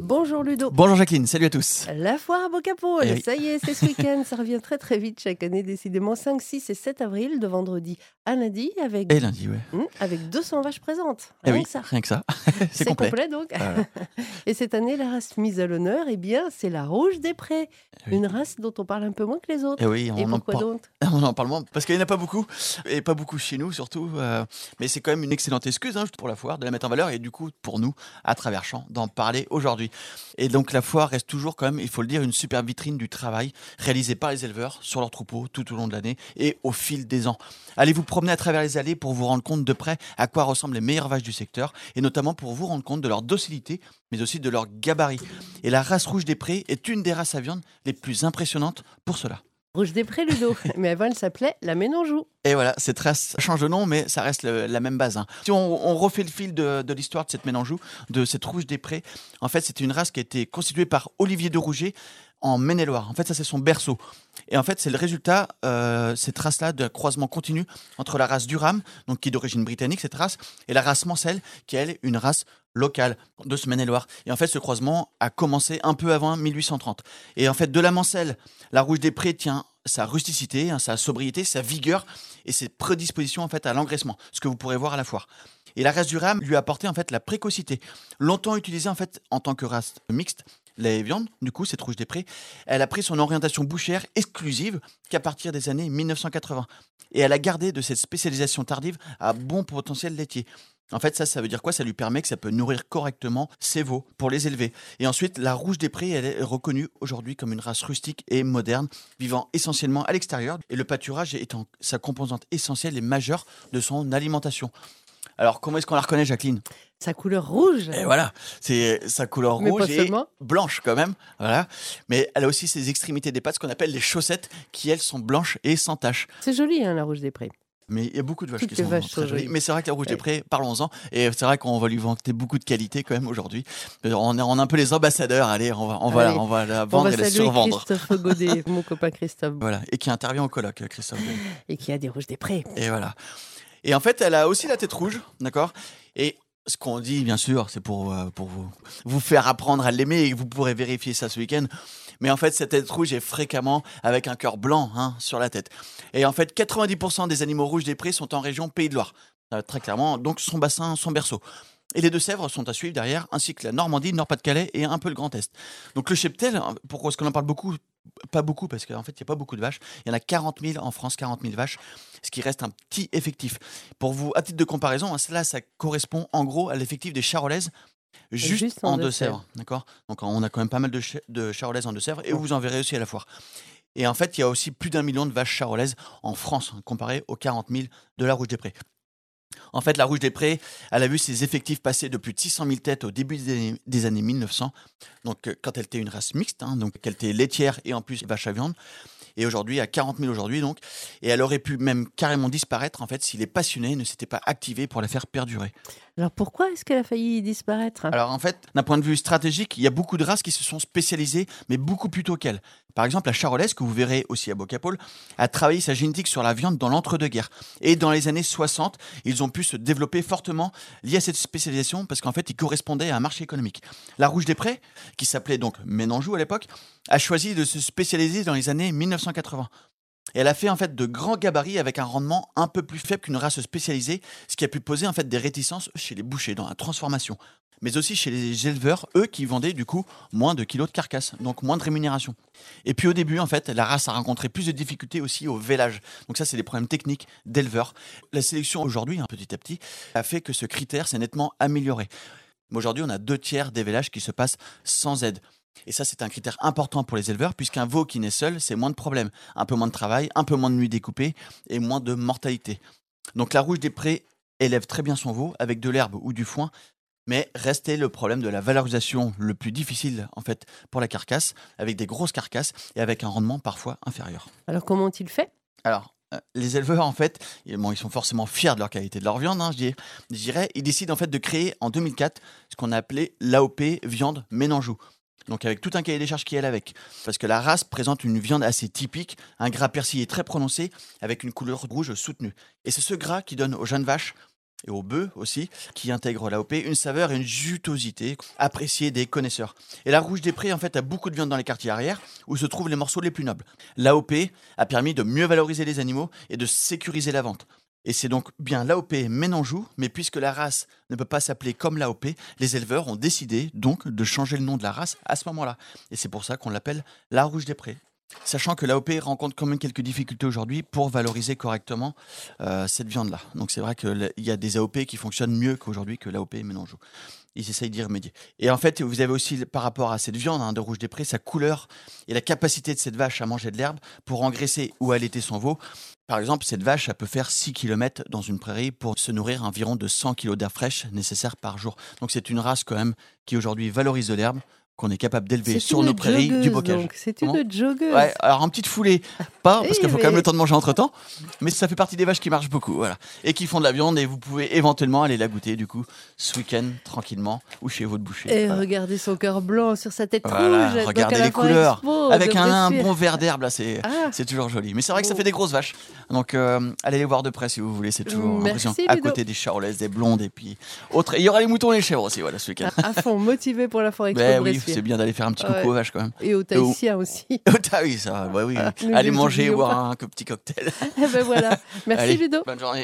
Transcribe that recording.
Bonjour Ludo. Bonjour Jacqueline, salut à tous. La foire à Bocapole, Eh oui. ça y est, c'est ce week-end, ça revient très très vite chaque année, décidément 5, 6 et 7 avril, de vendredi à lundi, avec, Et lundi, ouais. avec 200 vaches présentes, Eh rien oui, que ça. rien que ça. C'est C'est complet. complet donc. Voilà. Et cette année, la race mise à l'honneur, eh bien, c'est la Rouge des Prés, Oui. une race dont on parle un peu moins que les autres. Et oui, Et on en pourquoi parle. donc On en parle moins parce qu'il n'y en a pas beaucoup, et pas beaucoup chez nous surtout. Mais c'est quand même une excellente excuse pour la foire de la mettre en valeur et du coup pour nous, à travers Champs, d'en parler aujourd'hui. Et donc la foire reste toujours quand même, il faut le dire, une superbe vitrine du travail réalisé par les éleveurs sur leurs troupeaux tout au long de l'année et au fil des ans. Allez vous promener à travers les allées pour vous rendre compte de près à quoi ressemblent les meilleures vaches du secteur et notamment pour vous rendre compte de leur docilité mais aussi de leur gabarit. Et la race Rouge des Prés est une des races à viande les plus impressionnantes pour cela. Rouge des Prés, Ludo. Mais avant, elle s'appelait la Ménanjou. Et voilà, cette race change de nom, mais ça reste la même base. Si on refait le fil de l'histoire de cette Ménanjou, de cette Rouge des Prés, en fait, c'est une race qui a été constituée par Olivier de Rouget en Maine-et-Loire. En fait, ça, c'est son berceau. Et en fait, c'est le résultat, cette race-là, d'un croisement continu entre la race Durham, donc qui est d'origine britannique, cette race, et la race Mancel, qui est, elle, une race locale de ce Maine-et-Loire. Et en fait, ce croisement a commencé un peu avant 1830. Et en fait, de la Mancel, la Rouge des Prés tient sa rusticité, sa sobriété, sa vigueur et ses prédispositions en fait à l'engraissement, ce que vous pourrez voir à la foire. Et la race Durham lui a apporté en fait la précocité. Longtemps utilisée en fait en tant que race mixte, les viandes, du coup, cette Rouge des Prés, elle a pris son orientation bouchère exclusive qu'à partir des années 1980. Et elle a gardé de cette spécialisation tardive à bon potentiel laitier. En fait, ça veut dire quoi? Ça lui permet que ça peut nourrir correctement ses veaux pour les élever. Et ensuite, la Rouge des Prés, elle est reconnue aujourd'hui comme une race rustique et moderne, vivant essentiellement à l'extérieur. Et le pâturage étant sa composante essentielle et majeure de son alimentation. Alors, comment est-ce qu'on la reconnaît, Jacqueline? Sa couleur rouge. Et voilà, c'est sa couleur Mais rouge pas et seulement. blanche quand même. Voilà. Mais elle a aussi ses extrémités des pattes, ce qu'on appelle les chaussettes, qui elles sont blanches et sans taches. C'est joli, hein, la Rouge des Prés. Mais il y a beaucoup de vaches Toutes qui les sont vaches très sont jolies. jolies. Mais c'est vrai que la Rouge des Ouais. Prés, parlons-en. Et c'est vrai qu'on va lui vanter beaucoup de qualités quand même aujourd'hui. On est un peu les ambassadeurs. Allez, Allez, on va la On vendre va et la saluer survendre. Christophe Godet, mon copain Christophe, Voilà. Et qui intervient au colloque, Christophe. et qui a des Rouges des Prés. Et voilà. Et en fait, elle a aussi la tête rouge, d'accord? Et ce qu'on dit, bien sûr, c'est pour vous faire apprendre à l'aimer et vous pourrez vérifier ça ce week-end. Mais en fait, cette tête rouge est fréquemment avec un cœur blanc sur la tête. Et en fait, 90% des animaux rouges des prés sont en région Pays de Loire. Très clairement, donc son bassin, son berceau. Et les Deux-Sèvres sont à suivre derrière, ainsi que la Normandie, le Nord-Pas-de-Calais et un peu le Grand Est. Donc le cheptel, pourquoi est-ce qu'on en parle beaucoup? Pas beaucoup, parce qu'en fait, il n'y a pas beaucoup de vaches. Il y en a 40 000 en France, 40 000 vaches, ce qui reste un petit effectif. Pour vous, à titre de comparaison, cela, ça correspond en gros à l'effectif des Charolaises, juste en en Deux-Sèvres. Deux-Sèvres. D'accord? Donc on a quand même pas mal de Charolaises en Deux-Sèvres, et vous en verrez aussi à la foire. Et en fait, il y a aussi plus d'1 million de vaches charolaises en France, comparé aux 40 000 de la Rouge des Prés. En fait, la Rouge des Prés, elle a vu ses effectifs passer de plus de 600 000 têtes au début des années 1900, donc quand elle était une race mixte, donc qu'elle était laitière et en plus vache à viande, et aujourd'hui à 40 000 aujourd'hui donc, et elle aurait pu même carrément disparaître en fait si les passionnés ne s'étaient pas activés pour la faire perdurer. Alors pourquoi est-ce qu'elle a failli disparaître? Alors en fait, d'un point de vue stratégique, il y a beaucoup de races qui se sont spécialisées, mais beaucoup plus tôt qu'elle. Par exemple, la charolaise, que vous verrez aussi à Bocapole, a travaillé sa génétique sur la viande dans l'entre-deux-guerres. Et dans les années 60, ils ont pu se développer fortement liés à cette spécialisation parce qu'en fait, ils correspondaient à un marché économique. La Rouge des Prés, qui s'appelait donc Ménanjou à l'époque, a choisi de se spécialiser dans les années 1980. Et elle a fait en fait de grands gabarits avec un rendement un peu plus faible qu'une race spécialisée, ce qui a pu poser en fait des réticences chez les bouchers dans la transformation, mais aussi chez les éleveurs, eux qui vendaient du coup moins de kilos de carcasse, donc moins de rémunération. Et puis au début en fait, la race a rencontré plus de difficultés aussi au vélage. Donc ça c'est des problèmes techniques d'éleveurs. La sélection aujourd'hui, petit à petit, a fait que ce critère s'est nettement amélioré. Aujourd'hui, on a 2/3 des vélages qui se passent sans aide. Et ça, c'est un critère important pour les éleveurs, puisqu'un veau qui naît seul, c'est moins de problèmes. Un peu moins de travail, un peu moins de nuits découpées et moins de mortalité. Donc la Rouge des Prés élève très bien son veau avec de l'herbe ou du foin, mais restait le problème de la valorisation le plus difficile en fait pour la carcasse, avec des grosses carcasses et avec un rendement parfois inférieur. Alors comment ont-ils fait? Alors, les éleveurs, en fait, ils sont forcément fiers de leur qualité de leur viande, je dirais. Ils décident en fait de créer en 2004 ce qu'on a appelé l'AOP Viande Ménanjou. Donc avec tout un cahier des charges qui est avec. Parce que la race présente une viande assez typique, un gras persillé très prononcé, avec une couleur rouge soutenue. Et c'est ce gras qui donne aux jeunes vaches et au bœuf aussi, qui intègrent l'AOP, une saveur et une jutosité appréciée des connaisseurs. Et la Rouge des Prés, en fait, a beaucoup de viande dans les quartiers arrière, où se trouvent les morceaux les plus nobles. L'AOP a permis de mieux valoriser les animaux et de sécuriser la vente. Et c'est donc bien l'AOP Ménanjou, mais puisque la race ne peut pas s'appeler comme l'AOP, les éleveurs ont décidé donc de changer le nom de la race à ce moment-là. Et c'est pour ça qu'on l'appelle la Rouge des Prés. Sachant que l'AOP rencontre quand même quelques difficultés aujourd'hui pour valoriser correctement cette viande-là. Donc c'est vrai qu'il y a des AOP qui fonctionnent mieux qu'aujourd'hui que l'AOP Ménanjou. Ils essayent d'y remédier. Et en fait, vous avez aussi, par rapport à cette viande de Rouge des Prés, sa couleur et la capacité de cette vache à manger de l'herbe pour engraisser ou allaiter son veau. Par exemple, cette vache, elle peut faire 6 km dans une prairie pour se nourrir environ de 100 kg d'air fraîche nécessaires par jour. Donc c'est une race quand même qui aujourd'hui valorise de l'herbe, qu'on est capable d'élever sur nos prairies du bocage. Donc. C'est une joggeuse. Ouais, alors en petite foulée, pas, parce qu'il faut mais... quand même le temps de manger entre-temps, mais ça fait partie des vaches qui marchent beaucoup, voilà. Et qui font de la viande, et vous pouvez éventuellement aller la goûter, du coup, ce week-end, tranquillement, ou chez votre boucher. Et regardez son cœur blanc sur sa tête rouge. Regardez les couleurs, Expo, avec un bon vert d'herbe, là, c'est toujours joli. Mais c'est vrai que ça Bon. fait des grosses vaches, donc allez les voir de près si vous voulez, c'est toujours impressionnant. À côté des charolaises, des blondes, et puis autres. Et il y aura les moutons et les chèvres aussi, voilà, ce week-end. À fond, motivé pour la forêt expo Ben de oui, Bressuire. c'est bien d'aller faire un petit coucou aux vaches quand même. Et aux Tahitiens aussi. Oui, ça va, oui. Nous Allez les manger, oublions boire un petit cocktail. Eh ben voilà. Merci Allez, Ludo. bonne journée.